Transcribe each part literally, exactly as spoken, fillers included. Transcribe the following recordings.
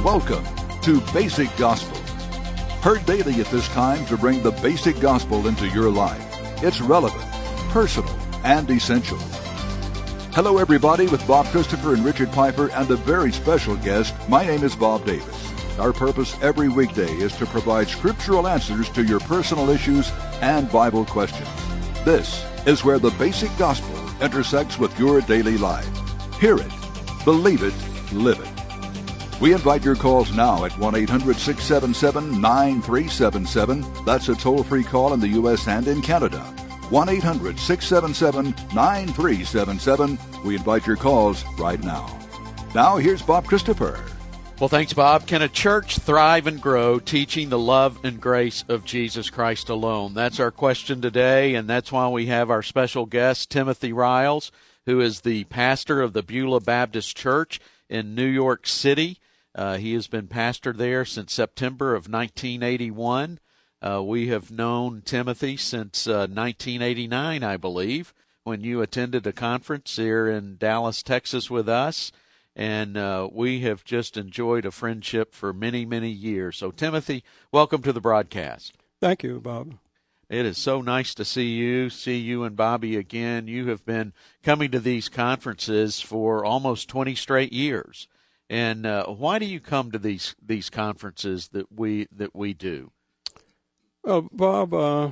Welcome to Basic Gospel. Heard daily at this time to bring the basic gospel into your life. It's relevant, personal, and essential. Hello, everybody, with Bob Christopher and Richard Piper and a very special guest. My name is Bob Davis. Our purpose every weekday is to provide scriptural answers to your personal issues and Bible questions. This is where the basic gospel intersects with your daily life. Hear it, believe it, live it. We invite your calls now at one eight hundred six seven seven nine three seven seven. That's a toll-free call in the U S and in Canada. one eight hundred six seven seven nine three seven seven. We invite your calls right now. Now, here's Bob Christopher. Well, thanks, Bob. Can a church thrive and grow teaching the love and grace of Jesus Christ alone? That's our question today, and that's why we have our special guest, Timothy Riles, who is the pastor of the Beulah Baptist Church in New York City. Uh, he has been pastor there since September of nineteen eighty-one. Uh, we have known Timothy since uh, nineteen eighty-nine, I believe, when you attended a conference here in Dallas, Texas with us. And uh, we have just enjoyed a friendship for many, many years. So, Timothy, welcome to the broadcast. Thank you, Bob. It is so nice to see you, see you and Bobby again. You have been coming to these conferences for almost twenty straight years. And uh, why do you come to these these conferences that we that we do? Well, Bob, uh,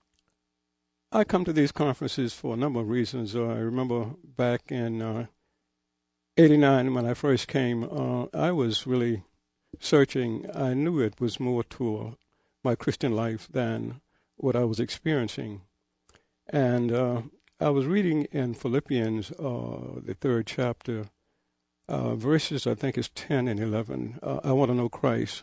I come to these conferences for a number of reasons. Uh, I remember back in uh, eighty-nine when I first came, uh, I was really searching. I knew it was more to uh, my Christian life than what I was experiencing. And uh, I was reading in Philippians, uh, the third chapter, uh, verses, I think it's ten and eleven. Uh, I want to know Christ.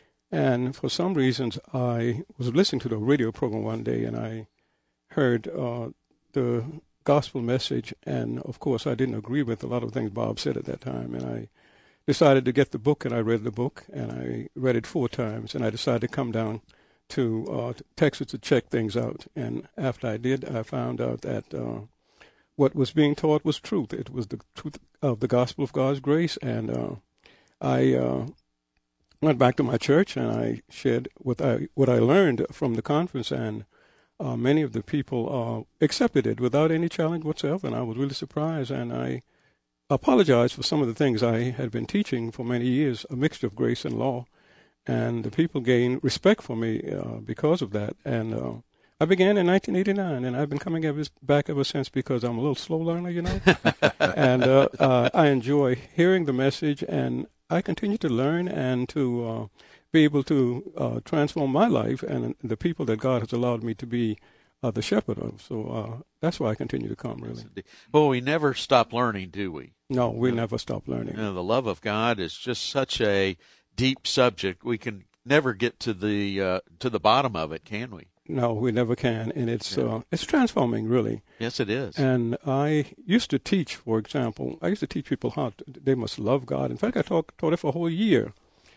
And for some reasons, I was listening to the radio program one day, and I heard uh, the gospel message. And, of course, I didn't agree with a lot of things Bob said at that time. And I decided to get the book, and I read the book, and I read it four times. And I decided to come down to uh, Texas to check things out. And after I did, I found out that uh, what was being taught was truth. It was the truth of the gospel of God's grace. And uh, I uh, went back to my church, and I shared what I what I learned from the conference, and uh, many of the people uh, accepted it without any challenge whatsoever. And I was really surprised, and I apologized for some of the things I had been teaching for many years, a mixture of grace and law. And the people gained respect for me uh, because of that. And uh, I began in nineteen eighty-nine, and I've been coming ever, back ever since because I'm a little slow learner, you know. and uh, uh, I enjoy hearing the message, and I continue to learn and to uh, be able to uh, transform my life and the people that God has allowed me to be uh, the shepherd of. So uh, that's why I continue to come, really. Well, we never stop learning, do we? No, we no. never stop learning. You know, the love of God is just such a deep subject. We can never get to the uh, to the bottom of it, can we? No, we never can, and it's yeah. uh, it's transforming, really. Yes, it is. And I used to teach, for example, I used to teach people how to, they must love God. In fact, I taught, taught it for a whole year.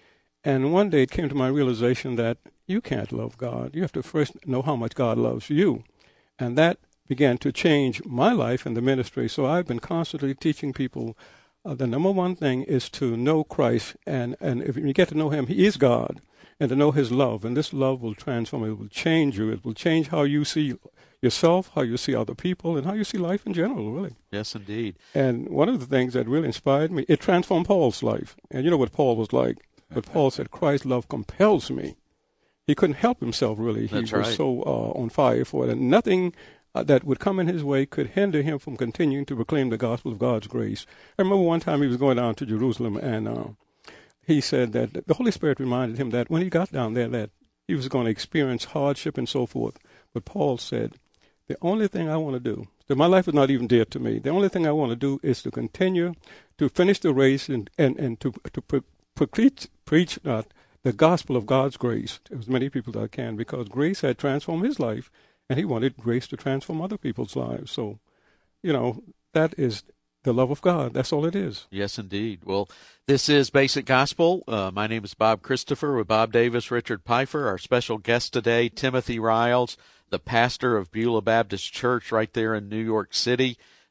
And one day it came to my realization that you can't love God. You have to first know how much God loves you. And that began to change my life and the ministry. So I've been constantly teaching people uh, the number one thing is to know Christ. And, and if you get to know him, he is God. And to know his love. And this love will transform. It will change you. It will change how you see yourself, how you see other people, and how you see life in general, really. Yes, indeed. And one of the things that really inspired me, it transformed Paul's life. And you know what Paul was like. But Paul said, Christ's love compels me. He couldn't help himself, really. He That's was right. so uh, on fire for it. And nothing uh, that would come in his way could hinder him from continuing to proclaim the gospel of God's grace. I remember one time he was going down to Jerusalem, and uh, he said that the Holy Spirit reminded him that when he got down there that he was going to experience hardship and so forth. But Paul said, the only thing I want to do, that my life is not even dear to me, the only thing I want to do is to continue to finish the race and, and, and to, to pre- preach, preach uh, the gospel of God's grace to as many people as I can, because grace had transformed his life, and he wanted grace to transform other people's lives. So, you know, that is the love of God. That's all it is. Yes, indeed. Well, this is Basic Gospel. Uh, my name is Bob Christopher with Bob Davis, Richard Piper. Our special guest today, Timothy Riles, the pastor of Beulah Baptist Church right there in New York City.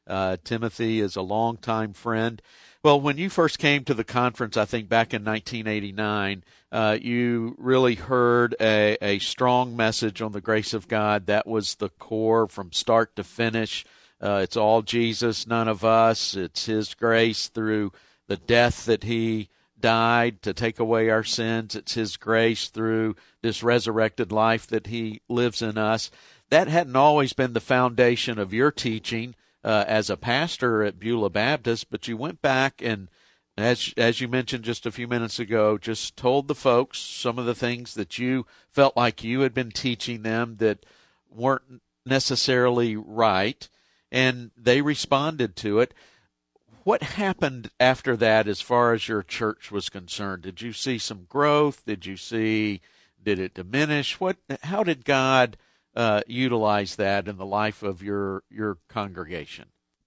Uh, Timothy is a longtime friend. Well, when you first came to the conference, I think back in nineteen eighty-nine, uh, you really heard a, a strong message on the grace of God. That was the core from start to finish. Uh, it's all Jesus, none of us. It's His grace through the death that He died to take away our sins. It's His grace through this resurrected life that He lives in us. That hadn't always been the foundation of your teaching uh, as a pastor at Beulah Baptist, but you went back and, as as you mentioned just a few minutes ago, just told the folks some of the things that you felt like you had been teaching them that weren't necessarily right, and they responded to it. What happened after that as far as your church was concerned? Did you see some growth? Did you see, did it diminish? What? How did God uh, utilize that in the life of your your congregation?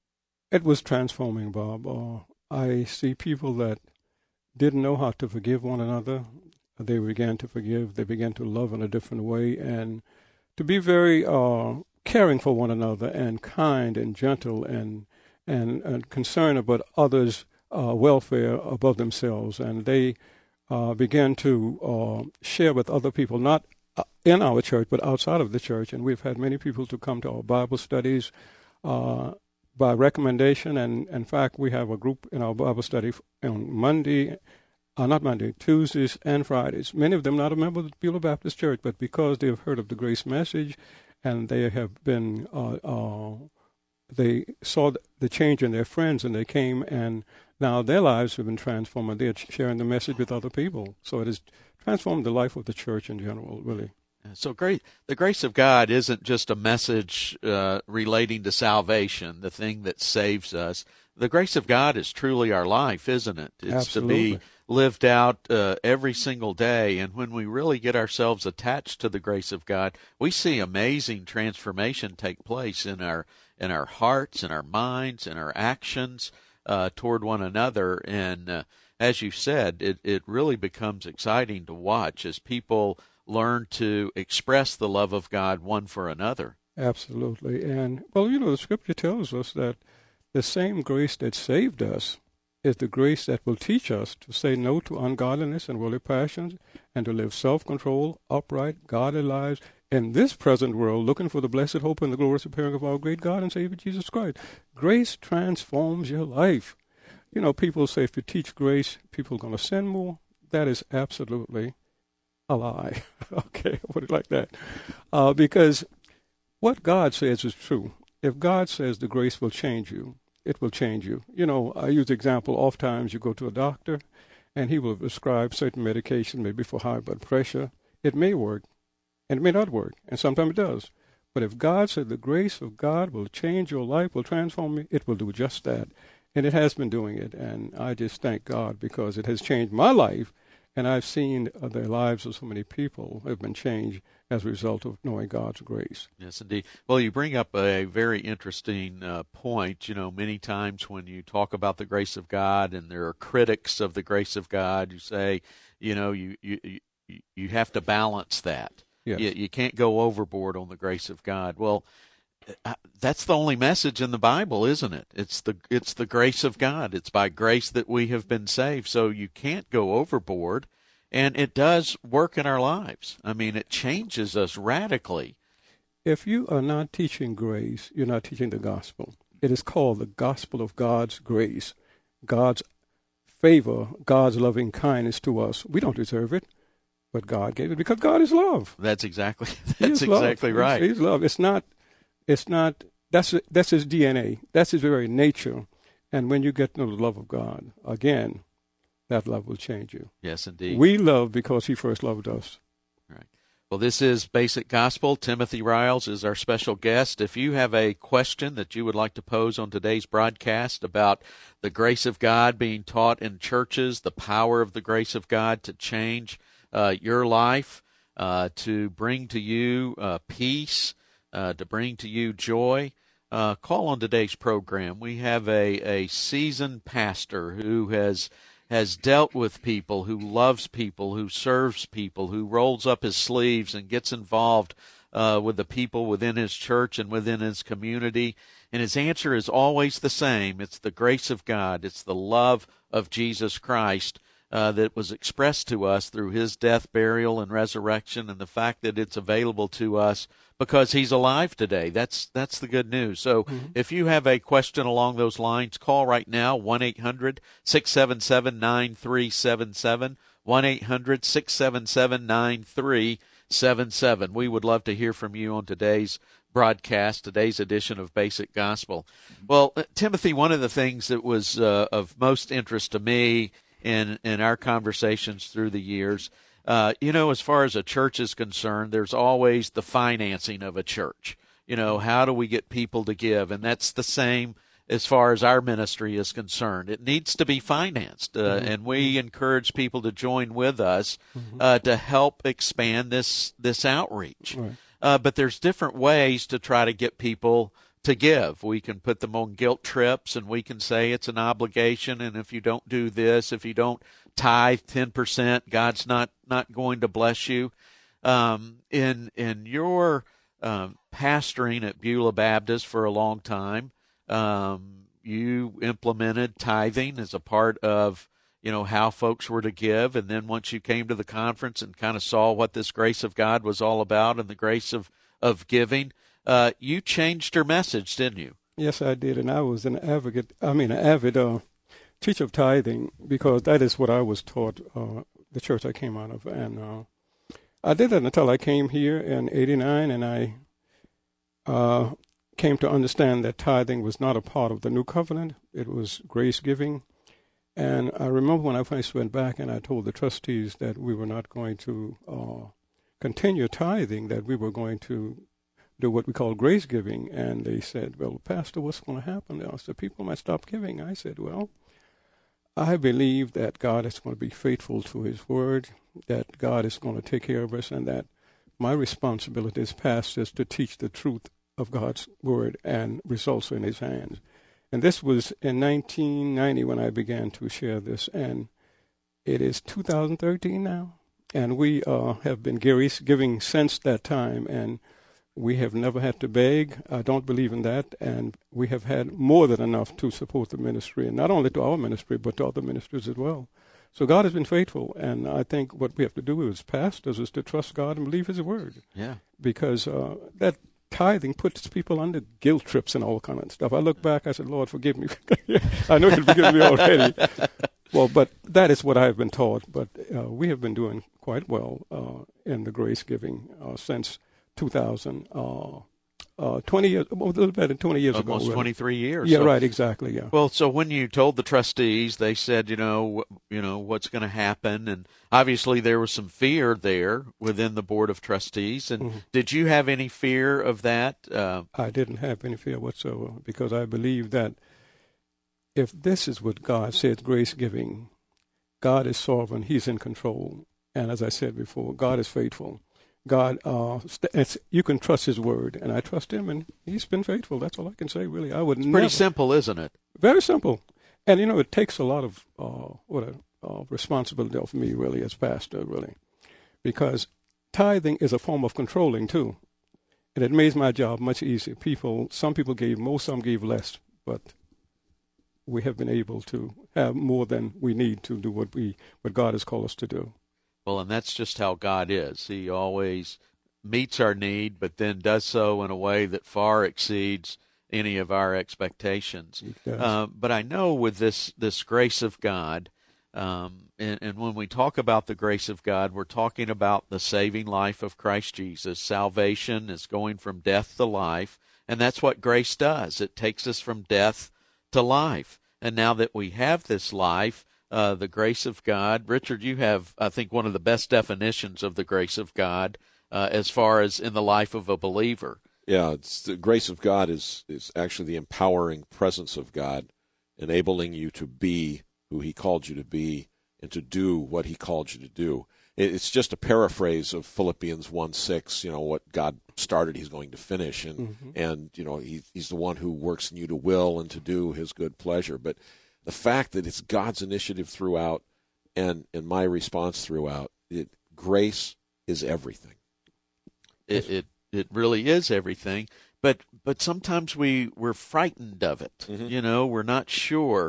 It was transforming, Bob. Uh, I see people that didn't know how to forgive one another. They began to forgive. They began to love in a different way and to be very uh, caring for one another and kind and gentle and and, and concerned about others' uh, welfare above themselves. And they uh, began to uh, share with other people, not in our church, but outside of the church. And we've had many people to come to our Bible studies uh, by recommendation. And in fact, we have a group in our Bible study on Monday, uh, not Monday, Tuesdays and Fridays. Many of them not a member of the Beulah Baptist Church, but because they have heard of the grace message and they have been uh, uh, they saw the change in their friends, and they came, and now their lives have been transformed, and they're sharing the message with other people. So it has transformed the life of the church in general, really. So great. The grace of God isn't just a message uh, relating to salvation, the thing that saves us. The grace of God is truly our life, isn't it? It's Absolutely. to be lived out uh, every single day. And when we really get ourselves attached to the grace of God, we see amazing transformation take place in our in our hearts, in our minds, in our actions uh, toward one another. And uh, as you said, it, it really becomes exciting to watch as people learn to express the love of God one for another. Absolutely. And, well, you know, the Scripture tells us that the same grace that saved us is the grace that will teach us to say no to ungodliness and worldly passions and to live self-controlled, upright, godly lives in this present world, looking for the blessed hope and the glorious appearing of our great God and Savior Jesus Christ. Grace transforms your life. You know, people say if you teach grace, people are going to sin more. That is absolutely a lie. Okay, I put it like that. Uh, because what God says is true. If God says the grace will change you, it will change you. You know, I use the example, oftentimes you go to a doctor and he will prescribe certain medication, maybe for high blood pressure. It may work, and it may not work, and sometimes it does. But if God said the grace of God will change your life, will transform you, it will do just that. And it has been doing it, and I just thank God because it has changed my life, and I've seen uh, the lives of so many people have been changed as a result of knowing God's grace. Yes, indeed. Well, you bring up a very interesting uh, point. You know, many times when you talk about the grace of God and there are critics of the grace of God, you say, you know, you you, you, you have to balance that. Yes. You, you can't go overboard on the grace of God. Well, that's the only message in the Bible, isn't it? It's the it's the grace of God. It's by grace that we have been saved. So you can't go overboard, and it does work in our lives. I mean, it changes us radically. If you are not teaching grace, you're not teaching the gospel. It is called the gospel of God's grace, God's favor, God's loving kindness to us. We don't deserve it, but God gave it because God is love. That's exactly that's exactly love. right. He's, he's love. It's not. It's not. That's that's his D N A. That's his very nature. And when you get to know the love of God, again, that love will change you. Yes, indeed. We love because he first loved us. Right. Well, this is Basic Gospel. Timothy Riles is our special guest. If you have a question that you would like to pose on today's broadcast about the grace of God being taught in churches, the power of the grace of God to change uh, your life, uh, to bring to you uh, peace, uh, to bring to you joy, uh, call on today's program. We have a, a seasoned pastor who has has dealt with people, who loves people, who serves people, who rolls up his sleeves and gets involved uh, with the people within his church and within his community. And his answer is always the same. It's the grace of God. It's the love of Jesus Christ uh, that was expressed to us through his death, burial, and resurrection, and the fact that it's available to us because he's alive today. That's that's the good news. So mm-hmm. if you have a question along those lines, call right now, one eight hundred six seven seven nine three seven seven, one eight hundred six seven seven nine three seven seven. We would love to hear from you on today's broadcast, today's edition of Basic Gospel. Well, Timothy, one of the things that was uh, of most interest to me in, in our conversations through the years, uh, you know, as far as a church is concerned, there's always the financing of a church. You know, how do we get people to give? And that's the same as far as our ministry is concerned. It needs to be financed, uh, mm-hmm. and we encourage people to join with us mm-hmm. uh, to help expand this this outreach. Right. Uh, but there's different ways to try to get people to give. We can put them on guilt trips, and we can say it's an obligation, and if you don't do this, if you don't tithe ten percent, God's not, not going to bless you. Um, in in your um, pastoring at Beulah Baptist for a long time, um, you implemented tithing as a part of, you know, how folks were to give. And then once you came to the conference and kind of saw what this grace of God was all about and the grace of, of giving, uh, you changed your message, didn't you? Yes, I did. And I was an advocate, I mean, an avid uh, teacher of tithing, because that is what I was taught, uh, the church I came out of. And uh, I did that until I came here in eighty-nine, and I uh, came to understand that tithing was not a part of the new covenant. It was grace giving. And I remember when I first went back and I told the trustees that we were not going to uh, continue tithing, that we were going to do what we call grace giving. And they said, well, Pastor, what's going to happen? I said, people might stop giving. I said, well, I believe that God is going to be faithful to his word, that God is going to take care of us, and that my responsibility as pastor is to teach the truth of God's word, and results in his hands. And this was in nineteen ninety when I began to share this, and it is two thousand thirteen now, and we uh, have been giving since that time, and we have never had to beg. I don't believe in that, and we have had more than enough to support the ministry, and not only to our ministry, but to other ministries as well. So God has been faithful, and I think what we have to do as pastors is to trust God and believe his word. Yeah. Because uh, that tithing puts people under guilt trips and all kind of stuff. I look back, I said, Lord, forgive me. I know you've forgiven me already. Well, but that is what I've been taught. But uh, we have been doing quite well uh, in the grace giving uh, since two thousand, uh, uh, twenty years, a little better than twenty years Almost ago. Almost twenty-three years. Yeah, so, right, exactly, yeah. Well, so when you told the trustees, they said, you know, you know what's going to happen, and obviously there was some fear there within the board of trustees. And mm-hmm. did you have any fear of that? Uh, I didn't have any fear whatsoever, because I believe that if this is what God says, grace giving, God is sovereign, he's in control. And as I said before, God is faithful. God, uh, it's, you can trust his word, and I trust him, and he's been faithful. That's all I can say, really. I would it's never. Pretty simple, isn't it? Very simple. And, you know, it takes a lot of uh, what a uh, responsibility of me, really, as pastor, really, because tithing is a form of controlling, too. And it makes my job much easier. People, some people gave more, some gave less, but we have been able to have more than we need to do what we, what God has called us to do. Well, and that's just how God is. He always meets our need, but then does so in a way that far exceeds any of our expectations. Uh, but I know with this, this grace of God, um, and, and when we talk about the grace of God, we're talking about the saving life of Christ Jesus. Salvation is going from death to life, and that's what grace does. It takes us from death to life. And now that we have this life, Uh, the grace of God. Richard, you have, I think, one of the best definitions of the grace of God uh, as far as in the life of a believer. Yeah, it's, the grace of God is, is actually the empowering presence of God, enabling you to be who he called you to be and to do what he called you to do. It, it's just a paraphrase of Philippians one six, you know, what God started, he's going to finish. And, mm-hmm. and you know, he, he's the one who works in you to will and to do his good pleasure. But the fact that it's God's initiative throughout and, and my response throughout, it, grace is everything. It, it it really is everything. but but sometimes we we're frightened of it. Mm-hmm. You know, we're not sure.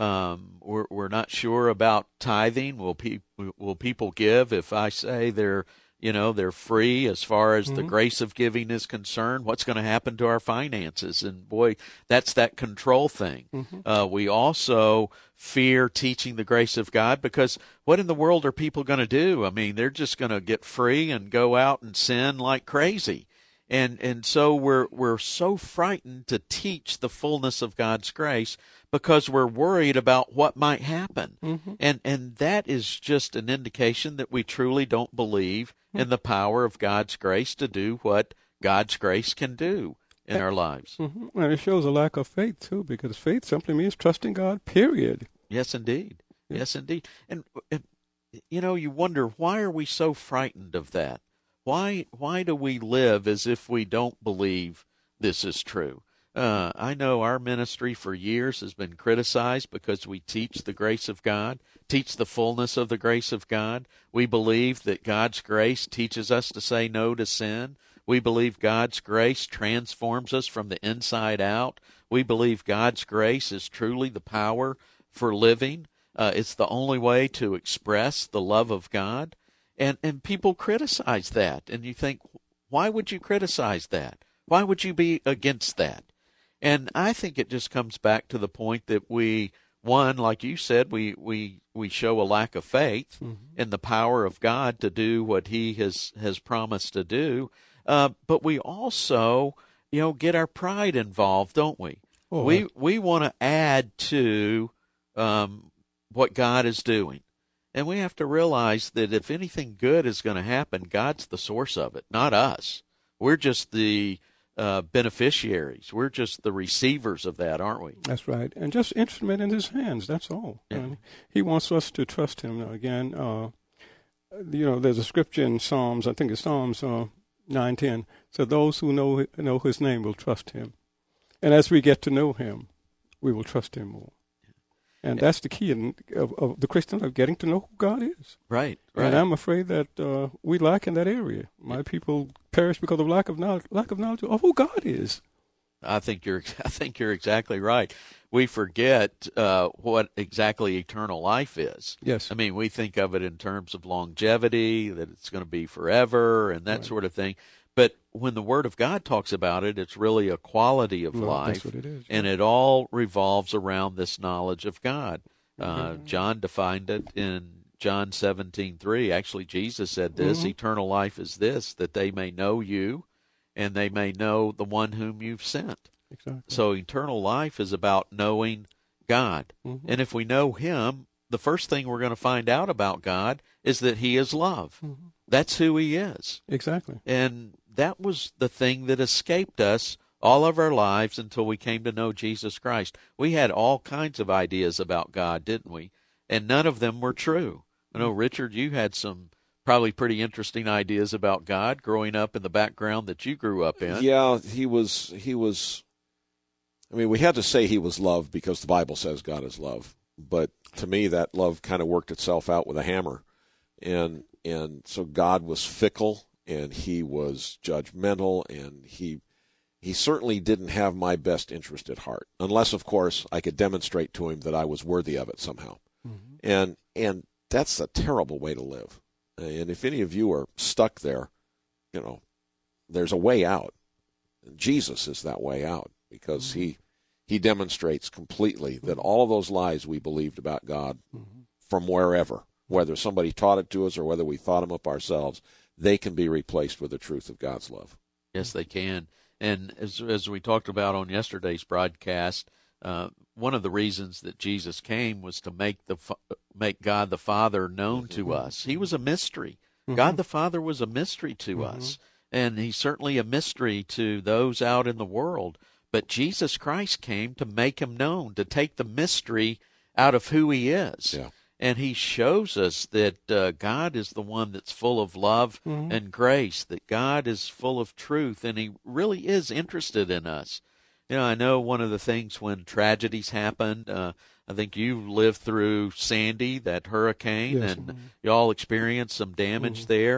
Um, we're we're not sure about tithing. Will pe- will people give if I say they're you know they're free as far as mm-hmm. the grace of giving is concerned? What's going to happen to our finances? And boy, that's that control thing. Mm-hmm. Uh, we also fear teaching the grace of God, because what in the world are people going to do? I mean, they're just going to get free and go out and sin like crazy. And and so we're we're so frightened to teach the fullness of God's grace because we're worried about what might happen. Mm-hmm. And and that is just an indication that we truly don't believe mm-hmm. in the power of God's grace to do what God's grace can do in our lives. Mm-hmm. And it shows a lack of faith, too, because faith simply means trusting God, period. Yes, indeed. Yeah. Yes, indeed. And, and, you know, you wonder, why are we so frightened of that? Why why do we live as if we don't believe this is true? Uh, I know our ministry for years has been criticized because we teach the grace of God, teach the fullness of the grace of God. We believe that God's grace teaches us to say no to sin. We believe God's grace transforms us from the inside out. We believe God's grace is truly the power for living. Uh, it's the only way to express the love of God. And and people criticize that, and you think, why would you criticize that? Why would you be against that? And I think it just comes back to the point that we, one, like you said, we we, we show a lack of faith mm-hmm. in the power of God to do what He has, has promised to do. Uh, but we also, you know, get our pride involved, don't we? Oh, we we want to add to um, what God is doing. And we have to realize that if anything good is going to happen, God's the source of it, not us. We're just the uh, beneficiaries. We're just the receivers of that, aren't we? That's right. And just instrument in His hands, that's all. Yeah. And He wants us to trust Him. Now, again, uh, you know, there's a scripture in Psalms, I think it's Psalms uh, nine ten. So those who know know His name will trust Him. And as we get to know Him, we will trust Him more. And that's the key in, of, of the Christian life, getting to know who God is. Right, right. And I'm afraid that uh, we lack in that area. My people perish because of lack of knowledge, lack of knowledge of who God is. I think you're. I think you're exactly right. We forget uh, what exactly eternal life is. Yes. I mean, we think of it in terms of longevity, that it's going to be forever, and that right. sort of thing. But when the Word of God talks about it, it's really a quality of well, life, that's what it is, and it all revolves around this knowledge of God. Uh, mm-hmm. John defined it in John seventeen three. Actually, Jesus said this, mm-hmm. eternal life is this, that they may know you, and they may know the one whom you've sent. Exactly. So eternal life is about knowing God. Mm-hmm. And if we know Him, the first thing we're going to find out about God is that He is love. Mm-hmm. That's who He is. Exactly. And that was the thing that escaped us all of our lives until we came to know Jesus Christ. We had all kinds of ideas about God, didn't we? And none of them were true. I know, Richard, you had some probably pretty interesting ideas about God growing up in the background that you grew up in. Yeah, he was, he was, I mean, we had to say He was love because the Bible says God is love. But to me, that love kind of worked itself out with a hammer. And, and so God was fickle. And He was judgmental, and he he certainly didn't have my best interest at heart, unless, of course, I could demonstrate to Him that I was worthy of it somehow. Mm-hmm. And and that's a terrible way to live. And if any of you are stuck there, you know, there's a way out. And Jesus is that way out, because mm-hmm. he he demonstrates completely that all of those lies we believed about God mm-hmm. from wherever, whether somebody taught it to us or whether we thought them up ourselves, they can be replaced with the truth of God's love. Yes, they can. And as as we talked about on yesterday's broadcast, uh, one of the reasons that Jesus came was to make the make God the Father known mm-hmm. to us. He was a mystery. Mm-hmm. God the Father was a mystery to mm-hmm. us, and He's certainly a mystery to those out in the world. But Jesus Christ came to make Him known, to take the mystery out of who He is. Yeah. And He shows us that uh, God is the one that's full of love mm-hmm. and grace, that God is full of truth, and He really is interested in us. You know, I know one of the things when tragedies happen, uh, I think you lived through Sandy, that hurricane, yes. and mm-hmm. you all experienced some damage mm-hmm. there.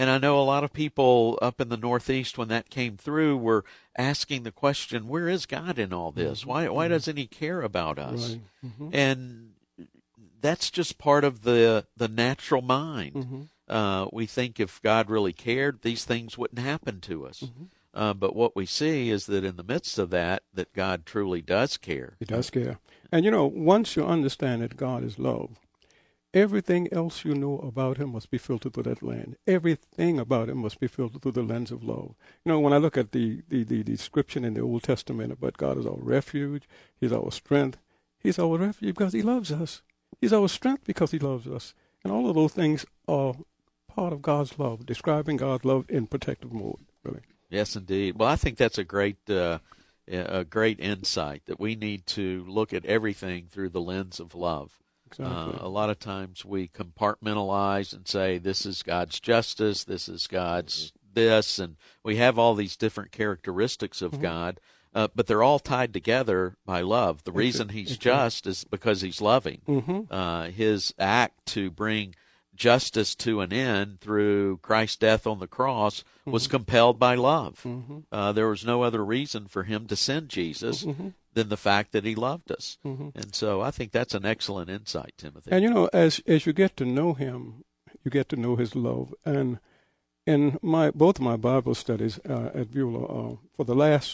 And I know a lot of people up in the Northeast, when that came through, were asking the question, where is God in all this? Why why doesn't he care about us? Right. Mm-hmm. And that's just part of the the natural mind. Mm-hmm. Uh, we think if God really cared, these things wouldn't happen to us. Mm-hmm. Uh, but what we see is that in the midst of that, that God truly does care. He does care. And, you know, once you understand that God is love, everything else you know about him must be filtered through that lens. Everything about him must be filtered through the lens of love. You know, when I look at the, the, the description in the Old Testament about God is our refuge, he's our strength, he's our refuge because he loves us. He's our strength because he loves us. And all of those things are part of God's love, describing God's love in protective mode, really. Yes, indeed. Well, I think that's a great uh, a great insight, that we need to look at everything through the lens of love. Exactly. Uh, a lot of times we compartmentalize and say, this is God's justice, this is God's this, and we have all these different characteristics of mm-hmm. God, uh, but they're all tied together by love. The reason he's just is because he's loving. Mm-hmm. Uh, his act to bring justice to an end through Christ's death on the cross was mm-hmm. compelled by love. Mm-hmm. Uh, there was no other reason for him to send Jesus mm-hmm. than the fact that he loved us. Mm-hmm. And so I think that's an excellent insight, Timothy. And, you know, as as you get to know him, you get to know his love. And in my both of my Bible studies uh, at Beulah, uh, for the last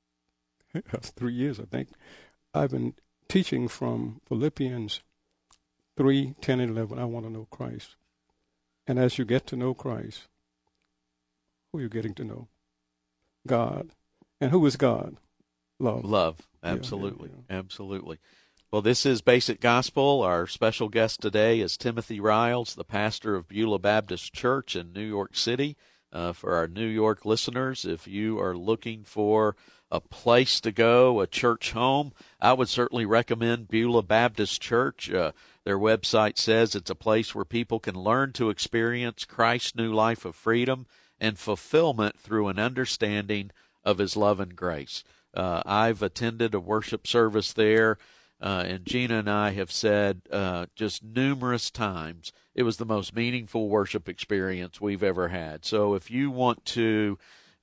three years, I think, I've been teaching from Philippians three, ten, and eleven. I want to know Christ. And as you get to know Christ, who are you getting to know? God. And who is God? Love. Love. Absolutely. Yeah, yeah, yeah. Absolutely. Well, this is Basic Gospel. Our special guest today is Timothy Riles, the pastor of Beulah Baptist Church in New York City. Uh, for our New York listeners, if you are looking for a place to go, a church home, I would certainly recommend Beulah Baptist Church. Uh, their website says it's a place where people can learn to experience Christ's new life of freedom and fulfillment through an understanding of his love and grace. Uh, I've attended a worship service there, uh, and Gina and I have said uh, just numerous times it was the most meaningful worship experience we've ever had. So if you want to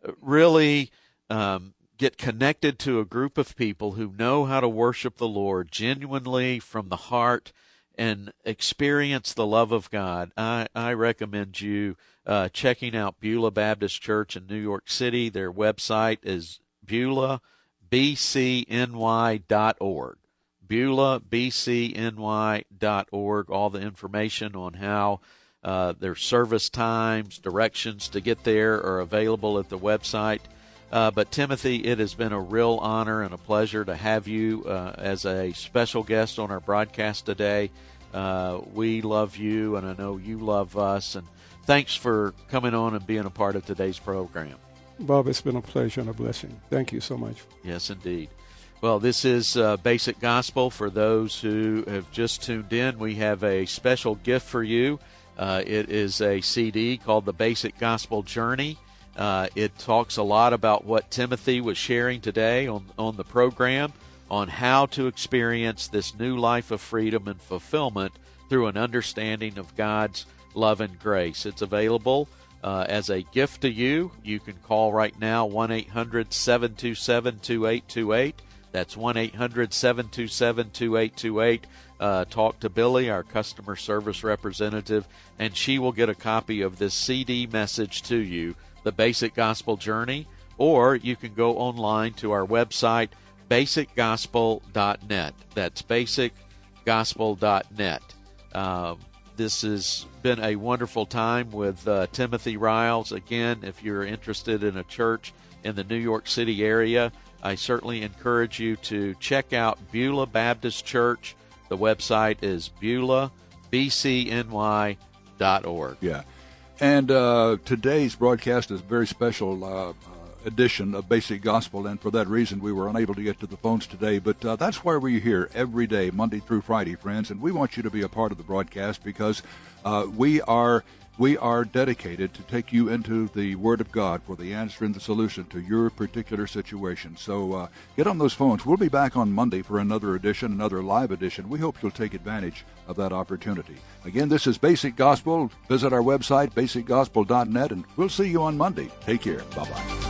really um, get connected to a group of people who know how to worship the Lord genuinely from the heart and experience the love of God, I, I recommend you uh, checking out Beulah Baptist Church in New York City. Their website is Beulah B C N Y dot org. Beulah B C N Y dot org. All the information on how uh, their service times, directions to get there are available at the website. Uh, but Timothy, it has been a real honor and a pleasure to have you uh, as a special guest on our broadcast today. Uh, we love you, and I know you love us. And thanks for coming on and being a part of today's program. Bob, it's been a pleasure and a blessing. Thank you so much. Yes, indeed. Well, this is uh, Basic Gospel. For those who have just tuned in, we have a special gift for you. Uh, it is a C D called The Basic Gospel Journey. Uh, it talks a lot about what Timothy was sharing today on, on the program, on how to experience this new life of freedom and fulfillment through an understanding of God's love and grace. It's available Uh, as a gift to you. You can call right now, one eight hundred seven two seven two eight two eight. That's one eight hundred seven two seven two eight two eight. Uh, talk to Billy, our customer service representative, and she will get a copy of this C D message to you, The Basic Gospel Journey, or you can go online to our website, basic gospel dot net. That's basic gospel dot net. Uh, This has been a wonderful time with uh, Timothy Riles. Again, if you're interested in a church in the New York City area, I certainly encourage you to check out Beulah Baptist Church. The website is Beulah B C N Y dot org. Yeah. And uh, today's broadcast is a very special uh, edition of Basic Gospel, and for that reason we were unable to get to the phones today, but uh, that's why we're here every day, Monday through Friday, friends, and we want you to be a part of the broadcast because uh, we are We are dedicated to take you into the Word of God for the answer and the solution to your particular situation. So uh, get on those phones. We'll be back on Monday for another edition, another live edition. We hope you'll take advantage of that opportunity. Again, this is Basic Gospel. Visit our website, basic gospel dot net, and we'll see you on Monday. Take care. Bye-bye.